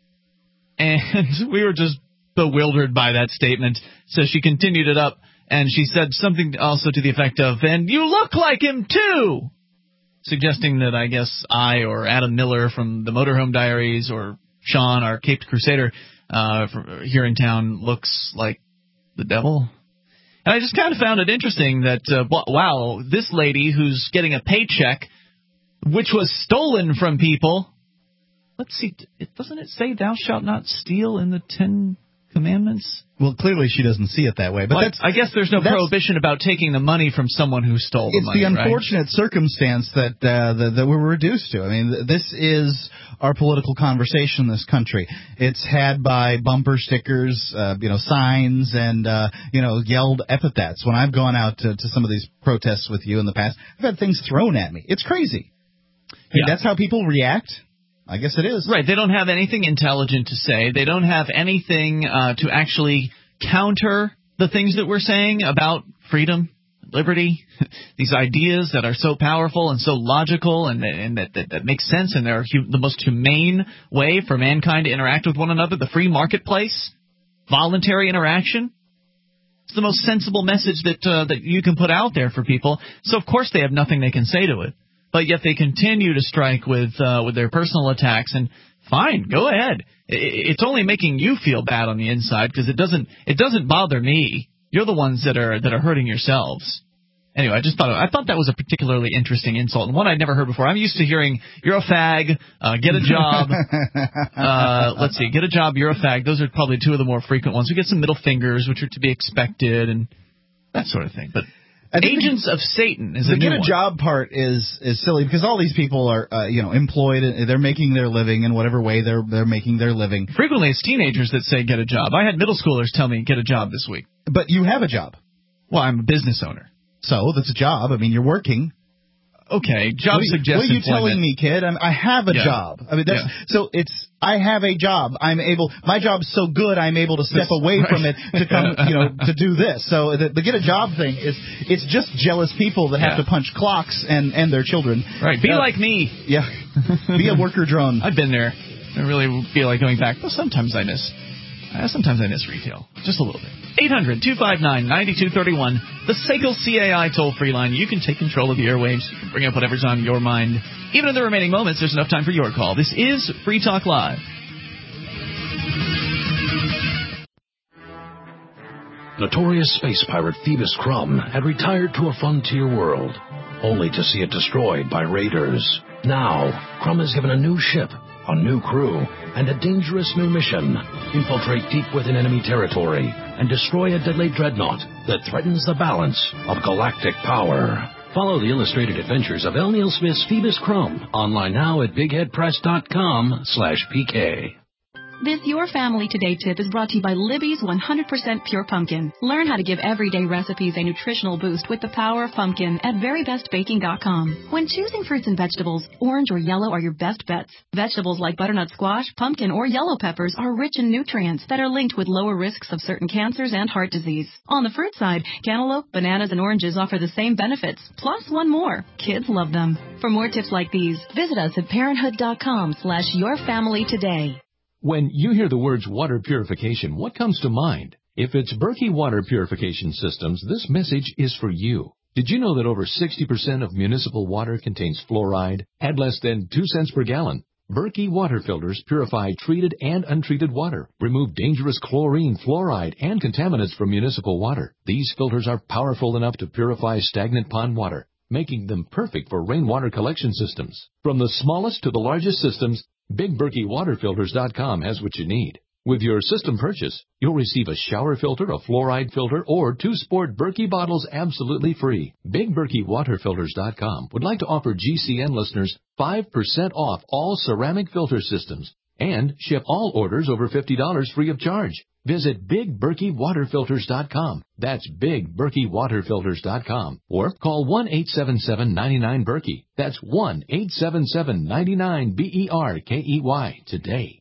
And we were just bewildered by that statement, so she continued it up. And she said something also to the effect of, "And you look like him, too!" Suggesting that I guess I or Adam Miller from the Motorhome Diaries or Sean, our Caped Crusader uh, from here in town, looks like the devil. And I just kind of found it interesting that, uh, wow, this lady who's getting a paycheck, which was stolen from people, let's see, it, doesn't it say thou shalt not steal in the Ten Commandments? Well, clearly she doesn't see it that way. But well, that's, I guess there's no that's, prohibition about taking the money from someone who stole the it's money, the unfortunate right? circumstance that, uh, that that we're reduced to. I mean, this is our political conversation in this country. It's had by bumper stickers, uh, you know, signs, and, uh, you know, yelled epithets. When I've gone out to, to some of these protests with you in the past, I've had things thrown at me. It's crazy. I mean, yeah. That's how people react. I guess it is. Right. They don't have anything intelligent to say. They don't have anything uh, to actually counter the things that we're saying about freedom, liberty, these ideas that are so powerful and so logical and, and that, that, that make sense, and they're hu- the most humane way for mankind to interact with one another, the free marketplace, voluntary interaction. It's the most sensible message that uh, that you can put out there for people. So, of course, they have nothing they can say to it. But yet they continue to strike with uh, with their personal attacks, and fine, go ahead. It's only making you feel bad on the inside because it doesn't it doesn't bother me. You're the ones that are that are hurting yourselves. Anyway, I just thought I thought that was a particularly interesting insult, and one I'd never heard before. I'm used to hearing "you're a fag," uh, "get a job." uh, let's see, "get a job," "you're a fag." Those are probably two of the more frequent ones. We get some middle fingers, which are to be expected, and that sort of thing. But Agents the, of Satan is a the new get a one. job part is is silly because all these people are uh, you know employed, they're making their living in whatever way they're they're making their living. Frequently it's teenagers that say get a job. I had middle schoolers tell me get a job this week. But you have a job. Well, I'm a business owner. So that's a job. I mean, you're working. Okay, job suggestion. What are you telling me, kid? I'm, I have a yeah. job. I mean, that's, yeah. so it's I have a job. I'm able. My job's so good, I'm able to step away right. from it to come, you know, to do this. So the, the get a job thing is it's just jealous people that have yeah. to punch clocks and and their children. Right. Be uh, like me. Yeah. Be a worker drone. I've been there. I really feel like going back. Well, sometimes I miss. Uh, sometimes I miss retail, just a little bit. eight hundred two five nine nine two three one, the S A C L C A I toll-free line. You can take control of the airwaves. You can bring up whatever's on your mind. Even in the remaining moments, there's enough time for your call. This is Free Talk Live. Notorious space pirate Phoebus Crumb had retired to a frontier world, only to see it destroyed by raiders. Now, Crumb is given a new ship, a new crew, and a dangerous new mission. Infiltrate deep within enemy territory and destroy a deadly dreadnought that threatens the balance of galactic power. Follow the illustrated adventures of L. Neil Smith's Phoebus Crumb online now at bigheadpress.com slash PK. This Your Family Today tip is brought to you by Libby's one hundred percent Pure Pumpkin. Learn how to give everyday recipes a nutritional boost with the power of pumpkin at very best baking dot com. When choosing fruits and vegetables, orange or yellow are your best bets. Vegetables like butternut squash, pumpkin, or yellow peppers are rich in nutrients that are linked with lower risks of certain cancers and heart disease. On the fruit side, cantaloupe, bananas, and oranges offer the same benefits, plus one more. Kids love them. For more tips like these, visit us at parenthood.com slash your family today. When you hear the words water purification, what comes to mind? If it's Berkey Water Purification Systems, this message is for you. Did you know that over sixty percent of municipal water contains fluoride at less than two cents per gallon? Berkey water filters purify treated and untreated water, remove dangerous chlorine, fluoride, and contaminants from municipal water. These filters are powerful enough to purify stagnant pond water, making them perfect for rainwater collection systems. From the smallest to the largest systems, Big Berkey Water Filters dot com has what you need. With your system purchase, you'll receive a shower filter, a fluoride filter, or two sport Berkey bottles absolutely free. Big Berkey Water Filters dot com would like to offer G C N listeners five percent off all ceramic filter systems and ship all orders over fifty dollars free of charge. Visit Big Berkey Water Filters dot com. That's Big Berkey Water Filters dot com. Or call one eight seven seven, nine nine, Berkey. That's one eight seven seven, nine nine, B E R K E Y today.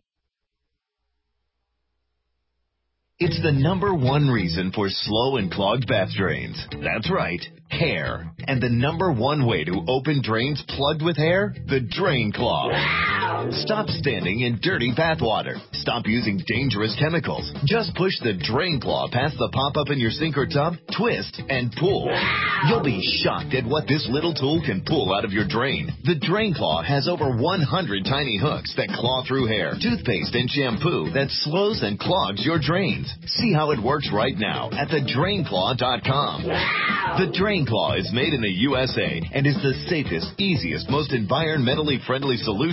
It's the number one reason for slow and clogged bath drains. That's right, hair. And the number one way to open drains plugged with hair? The Drain Claw. Stop standing in dirty bath water. Stop using dangerous chemicals. Just push the Drain Claw past the pop-up in your sink or tub, twist, and pull. You'll be shocked at what this little tool can pull out of your drain. The Drain Claw has over one hundred tiny hooks that claw through hair, toothpaste, and shampoo that slows and clogs your drains. See how it works right now at the drain claw dot com. The Drain Claw is made in the U S A and is the safest, easiest, most environmentally friendly solution to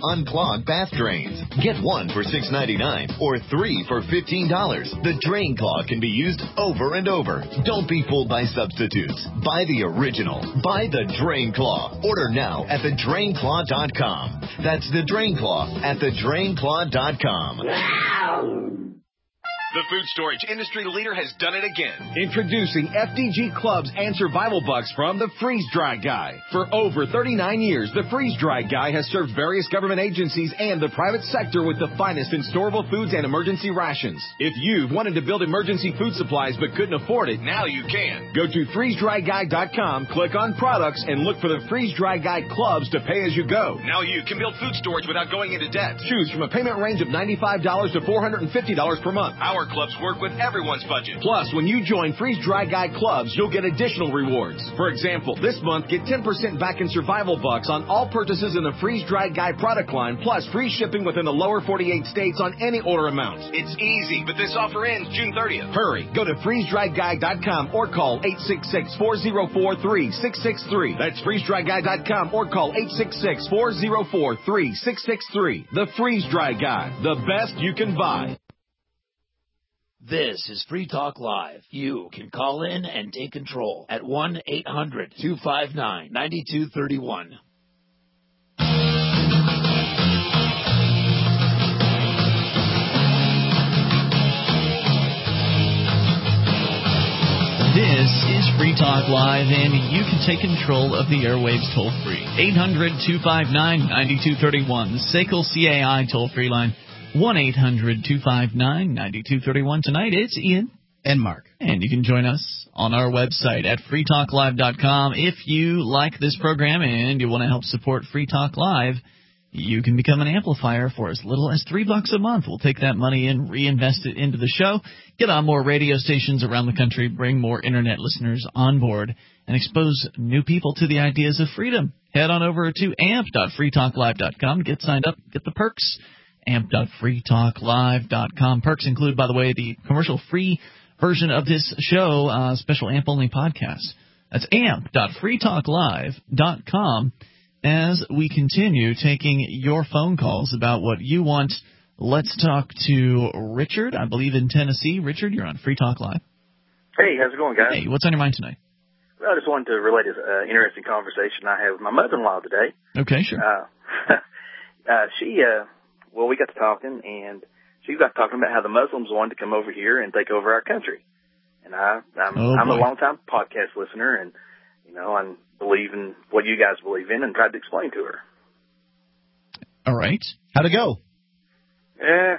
unclogged bath drains. Get one for six ninety-nine or three for fifteen dollars. The Drain Claw can be used over and over. Don't be fooled by substitutes. Buy the original. Buy the Drain Claw. Order now at the drain claw dot com. That's the Drain Claw at the drain claw dot com. The food storage industry leader has done it again. Introducing F D G Clubs and Survival Bucks from the Freeze Dry Guy. For over thirty-nine years, the Freeze Dry Guy has served various government agencies and the private sector with the finest in storable foods and emergency rations. If you've wanted to build emergency food supplies but couldn't afford it, now you can. Go to freeze dry guy dot com, click on products, and look for the Freeze Dry Guy Clubs to pay as you go. Now you can build food storage without going into debt. Choose from a payment range of ninety-five dollars to four hundred fifty dollars per month. Our clubs work with everyone's budget. Plus, when you join Freeze Dry Guy Clubs, you'll get additional rewards. For example, this month, get ten percent back in Survival Bucks on all purchases in the Freeze Dry Guy product line, plus free shipping within the lower forty-eight states on any order amount. It's easy, but this offer ends June thirtieth. Hurry. Go to freeze dry guy dot com or call eight six six, four zero four, three six six three. That's freeze dry guy dot com or call eight six six, four zero four, three six six three. The Freeze Dry Guy, the best you can buy. This is Free Talk Live. You can call in and take control at one eight hundred, two five nine, nine two three one. This is Free Talk Live, and you can take control of the airwaves toll-free. eight hundred, two five nine, nine two three one, the S A C L C A I toll-free line. one eight hundred, two five nine, nine two three one. Tonight, it's Ian. And Mark. And you can join us on our website at free talk live dot com. If you like this program and you want to help support Free Talk Live, you can become an amplifier for as little as three bucks a month. We'll take that money and reinvest it into the show, get on more radio stations around the country, bring more Internet listeners on board, and expose new people to the ideas of freedom. Head on over to amp dot free talk live dot com. Get signed up. Get the perks. amp dot free talk live dot com. Perks include, by the way, the commercial-free version of this show, uh, special A M P-only podcast. That's amp dot free talk live dot com. As we continue taking your phone calls about what you want, let's talk to Richard, I believe in Tennessee. Richard, you're on Free Talk Live. Hey, how's it going, guys? Hey, what's on your mind tonight? Well, I just wanted to relate an uh, interesting conversation I had with my mother-in-law today. Okay, sure. Uh, uh, she... Uh, Well, we got to talking, and she got talking about how the Muslims wanted to come over here and take over our country. And I, I'm, oh, I'm a long-time podcast listener, and, you know, I believe in what you guys believe in and tried to explain to her. All right. How'd it go? Eh,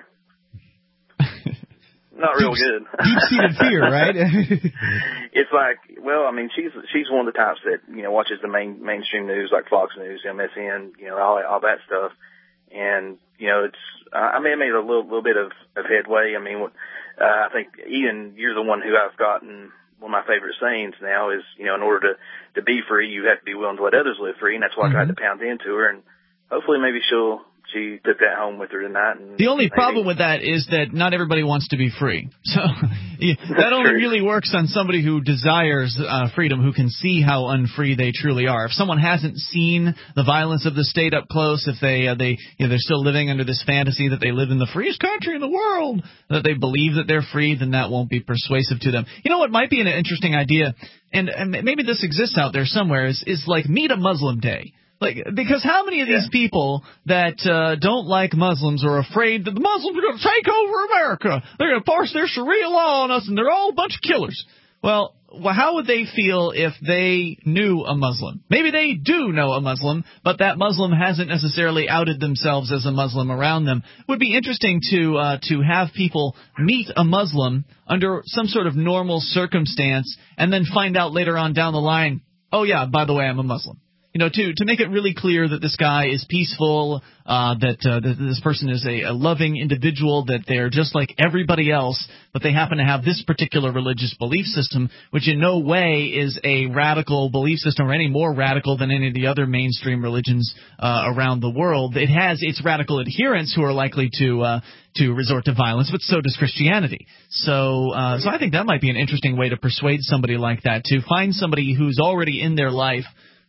not real Deep, good. Deep-seated fear, right? It's like, well, I mean, she's she's one of the types that, you know, watches the main mainstream news like Fox News, M S N, you know, all, all that stuff. And, you know, it's, uh, I mean, it made a little, little bit of, of headway. I mean, uh, I think, Ian, you're the one who I've gotten, one of my favorite sayings now is, you know, in order to, to be free, you have to be willing to let others live free. And that's why mm-hmm. I tried to pound into her. And hopefully maybe she'll, she took that home with her tonight. And the only maybe. problem with that is that not everybody wants to be free. So yeah, that only true. really works on somebody who desires uh, freedom, who can see how unfree they truly are. If someone hasn't seen the violence of the state up close, if they uh, they you know, they're still living under this fantasy that they live in the freest country in the world, that they believe that they're free, then that won't be persuasive to them. You know what might be an interesting idea, and, and maybe this exists out there somewhere, is, is like Meet a Muslim Day. Like, because how many of yeah. these people that uh, don't like Muslims are afraid that the Muslims are going to take over America? They're going to force their Sharia law on us, and they're all a bunch of killers. Well, well, how would they feel if they knew a Muslim? Maybe they do know a Muslim, but that Muslim hasn't necessarily outed themselves as a Muslim around them. It would be interesting to uh, to have people meet a Muslim under some sort of normal circumstance and then find out later on down the line, oh, yeah, by the way, I'm a Muslim. You know, to to make it really clear that this guy is peaceful, uh, that, uh, that this person is a, a loving individual, that they're just like everybody else, but they happen to have this particular religious belief system, which in no way is a radical belief system or any more radical than any of the other mainstream religions uh, around the world. It has its radical adherents who are likely to uh, to resort to violence, but so does Christianity. So, uh, so I think that might be an interesting way to persuade somebody like that, to find somebody who's already in their life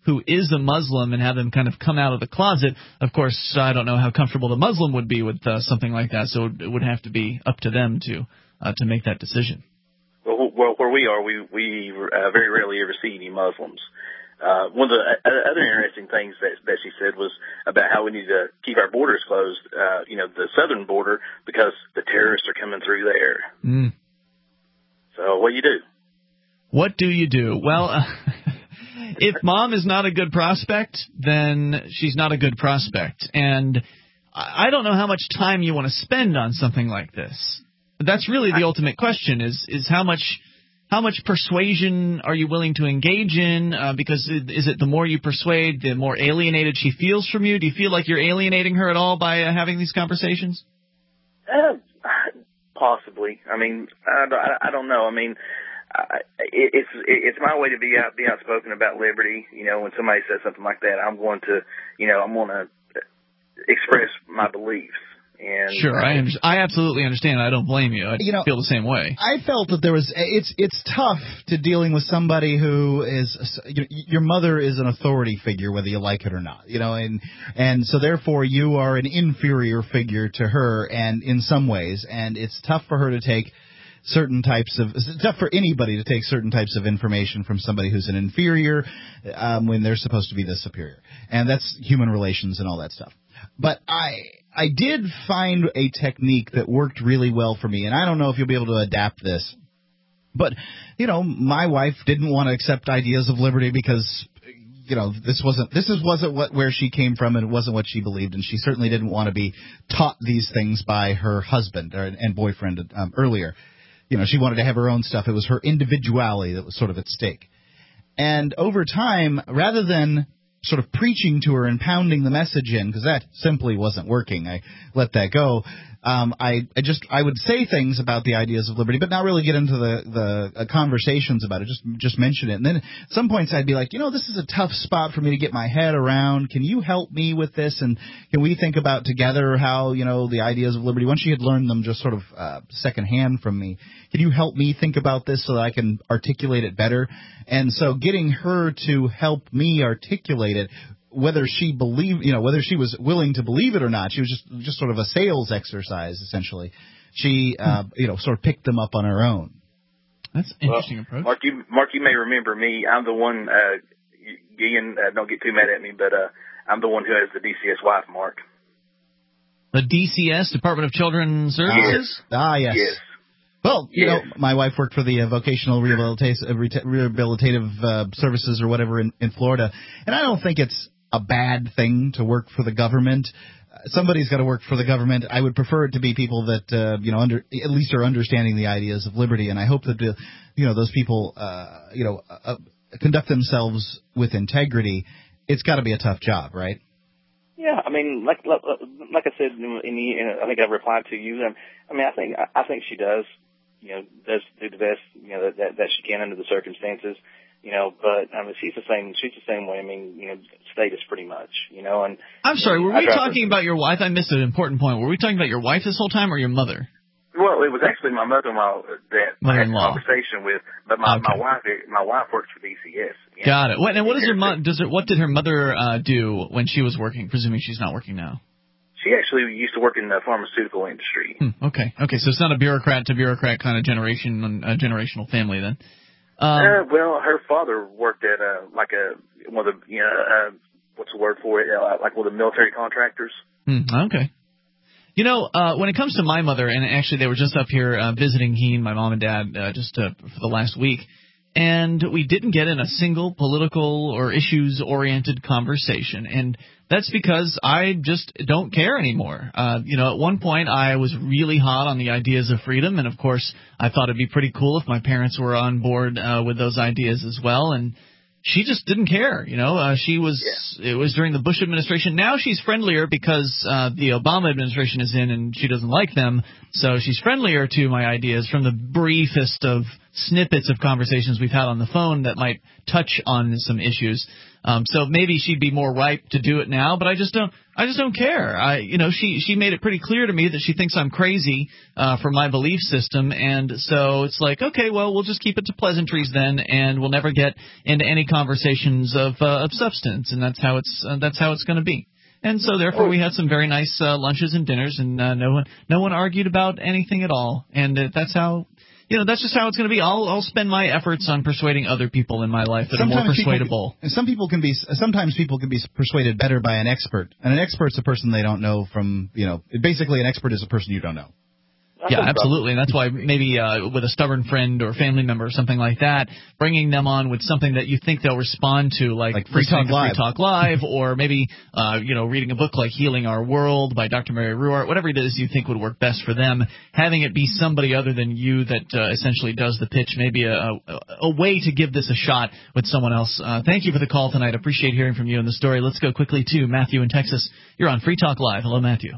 who is a Muslim and have them kind of come out of the closet. Of course, I don't know how comfortable the Muslim would be with uh, something like that, so it would have to be up to them to uh, to make that decision. Well, well where we are, we we uh, very rarely ever see any Muslims. Uh, one of the other interesting things that, that she said was about how we need to keep our borders closed, uh, you know, the southern border, because the terrorists are coming through there. Mm. So what do you do? What do you do? Well, uh, if mom is not a good prospect, then she's not a good prospect. And I don't know how much time you want to spend on something like this. That's really the ultimate question, is is how much... How much persuasion are you willing to engage in? Uh, because it, is it the more you persuade, the more alienated she feels from you? Do you feel like you're alienating her at all by uh, having these conversations? Uh, possibly. I mean, I, I, I don't know. I mean, I, it, it's it, it's my way to be out be outspoken about liberty. You know, when somebody says something like that, I'm going to, you know, I'm going to express my beliefs. And sure, I under- I absolutely understand. I don't blame you. I you know, feel the same way. I felt that there was it's it's tough to dealing with somebody who is you know, your mother is an authority figure, whether you like it or not. You know, and and so therefore you are an inferior figure to her, and in some ways, and it's tough for her to take certain types of it's tough for anybody to take certain types of information from somebody who's an inferior um, when they're supposed to be the superior, and that's human relations and all that stuff. But I. I did find a technique that worked really well for me, and I don't know if you'll be able to adapt this. But, you know, my wife didn't want to accept ideas of liberty because, you know, this wasn't this is, wasn't what where she came from, and it wasn't what she believed, and she certainly didn't want to be taught these things by her husband or, and boyfriend um, earlier. You know, she wanted to have her own stuff. It was her individuality that was sort of at stake. And over time, rather than sort of preaching to her and pounding the message in, because that simply wasn't working, I let that go. Um, I, I just I would say things about the ideas of liberty, but not really get into the the uh, conversations about it. Just just mention it, and then at some points I'd be like, you know, this is a tough spot for me to get my head around. Can you help me with this? And can we think about together how, you know, the ideas of liberty? Once she had learned them just sort of uh, secondhand from me, can you help me think about this so that I can articulate it better? And so getting her to help me articulate it, whether she believed, you know, whether she was willing to believe it or not, she was just just sort of a sales exercise, essentially. She, uh, you know, sort of picked them up on her own. That's an interesting well, approach. Mark, you, Mark, you may remember me. I'm the one, uh, Ian, uh, don't get too mad at me, but uh, I'm the one who has the D C S wife, Mark. The D C S, Department of Children's Services? Yes. Ah, yes. Yes. Well, you yes. know, my wife worked for the uh, Vocational Rehabilitative, Rehabilitative uh, Services or whatever in, in Florida, and I don't think it's a bad thing to work for the government. Uh, somebody's got to work for the government. I would prefer it to be people that uh, you know under at least are understanding the ideas of liberty, and I hope that the, you know those people uh, you know uh, conduct themselves with integrity. It's got to be a tough job, right? Yeah, I mean, like like, like I said, in the, in, I think I replied to you. I mean, I think I think she does, you know, does do the best, you know, that that she can under the circumstances. You know, but I mean, she's the same. She's the same way. I mean, you know, status pretty much. You know, and I'm sorry. Were we talking to, about your wife? I missed an important point. Were we talking about your wife this whole time, or your mother? Well, it was actually my mother-in-law that I had a conversation with, but my, okay. my wife, my wife works for D C S. You know? Got it. What, and what does her mo- does her, what did her mother uh, do when she was working? Presuming she's not working now. She actually used to work in the pharmaceutical industry. Hmm, okay. Okay. So it's not a bureaucrat to bureaucrat kind of generation, uh, generational family then. Um, uh, well, her father worked at uh, like a one of the you know uh, what's the word for it? Uh, like one of the military contractors. Hmm, okay. You know, uh, when it comes to my mother, and actually they were just up here uh, visiting Keene, my mom and dad, uh, just uh, for the last week, and we didn't get in a single political or issues-oriented conversation, and that's because I just don't care anymore. Uh, you know, at one point I was really hot on the ideas of freedom, and of course I thought it'd be pretty cool if my parents were on board uh, with those ideas as well, and she just didn't care, you know. Uh, she was. Yeah. It was during the Bush administration. Now she's friendlier because uh, the Obama administration is in, and she doesn't like them. So she's friendlier to my ideas from the briefest of snippets of conversations we've had on the phone that might touch on some issues. Um, so maybe she'd be more ripe to do it now, but I just don't. I just don't care. I, you know, she she made it pretty clear to me that she thinks I'm crazy uh, for my belief system, and so it's like, okay, well, we'll just keep it to pleasantries then, and we'll never get into any conversations of uh, of substance, and that's how it's uh, that's how it's going to be. And so therefore, we had some very nice uh, lunches and dinners, and uh, no one no one argued about anything at all, and uh, that's how. You know, that's just how it's going to be. I'll I'll spend my efforts on persuading other people in my life that sometimes are more persuadable. People, some people can be. Sometimes people can be persuaded better by an expert, and an expert's a person they don't know from. You know, basically, an expert is a person you don't know. Yeah, absolutely, and that's why maybe uh, with a stubborn friend or family member or something like that, bringing them on with something that you think they'll respond to, like, like Free Talk Live, Free Talk Live, or maybe uh, you know, reading a book like Healing Our World by Doctor Mary Ruwart, whatever it is you think would work best for them. Having it be somebody other than you that uh, essentially does the pitch, maybe a, a, a way to give this a shot with someone else. Uh, thank you for the call tonight. Appreciate hearing from you in the story. Let's go quickly to Matthew in Texas. You're on Free Talk Live. Hello, Matthew.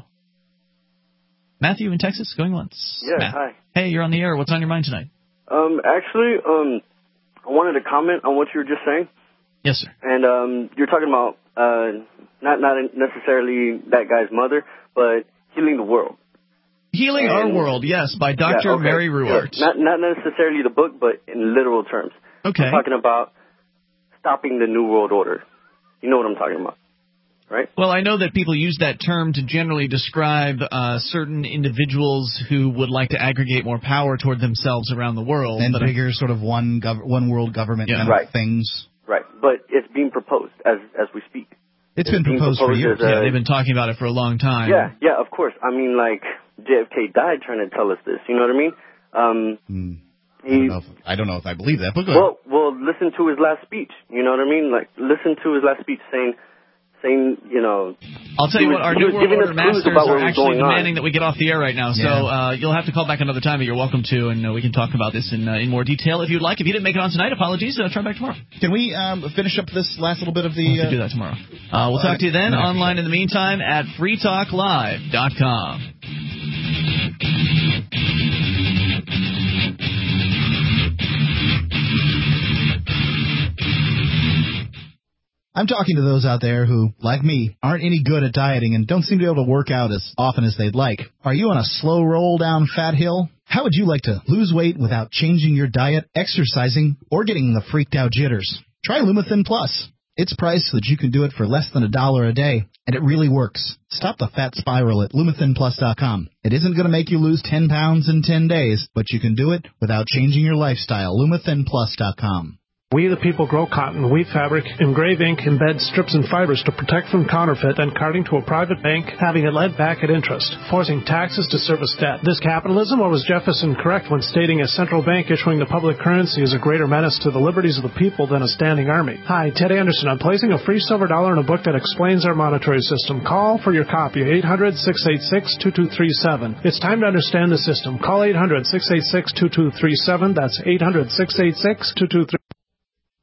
Matthew in Texas, going once. Yeah, Matt. hi. Hey, you're on the air. What's on your mind tonight? Um, actually, um, I wanted to comment on what you were just saying. Yes, sir. And um, you're talking about uh, not not necessarily that guy's mother, but healing the world. Healing and, Our World, yes, by Doctor Yeah, okay. Mary Ruwart. Yeah, not not necessarily the book, but in literal terms. Okay. I'm talking about stopping the New World Order. You know what I'm talking about. Right. Well, I know that people use that term to generally describe uh, certain individuals who would like to aggregate more power toward themselves around the world. And but bigger sort of one gov- one world government yeah. kind Right. of things. Right. But it's being proposed as as we speak. It's, it's been being proposed, proposed for years. as a, yeah, they've been talking about it for a long time. Yeah, yeah, of course. I mean, like, J F K died trying to tell us this. You know what I mean? Um, hmm. he, I, don't know if, I don't know if I believe that, but go ahead. well, well, listen to his last speech. You know what I mean? Like, listen to his last speech saying, saying, you know. I'll tell you was, what, our he New was World giving Order us clues masters about are what was actually going demanding on. that we get off the air right now. So Yeah. uh, you'll have to call back another time, but you're welcome to, and uh, we can talk about this in uh, in more detail if you'd like. If you didn't make it on tonight, apologies. Uh, try back tomorrow. Can we um, finish up this last little bit of the... We'll have Uh, to do that tomorrow. Uh, we'll talk to you then online in the meantime at free talk live dot com. I'm talking to those out there who, like me, aren't any good at dieting and don't seem to be able to work out as often as they'd like. Are you on a slow roll down fat hill? How would you like to lose weight without changing your diet, exercising, or getting the freaked out jitters? Try Lumithin Plus. It's priced so that you can do it for less than a dollar a day, and it really works. Stop the fat spiral at lumithin plus dot com. It isn't going to make you lose ten pounds in ten days, but you can do it without changing your lifestyle. lumithin plus dot com. We the people grow cotton, weave fabric, engrave ink, embed strips and fibers to protect from counterfeit and carting to a private bank, having it led back at interest, forcing taxes to service debt. This capitalism, or was Jefferson correct when stating a central bank issuing the public currency is a greater menace to the liberties of the people than a standing army? Hi, Ted Anderson. I'm placing a free silver dollar in a book that explains our monetary system. Call for your copy, eight hundred, six eight six, two two three seven. It's time to understand the system. Call eight hundred, six eight six, two two three seven. That's eight hundred, six eight six, two two three seven.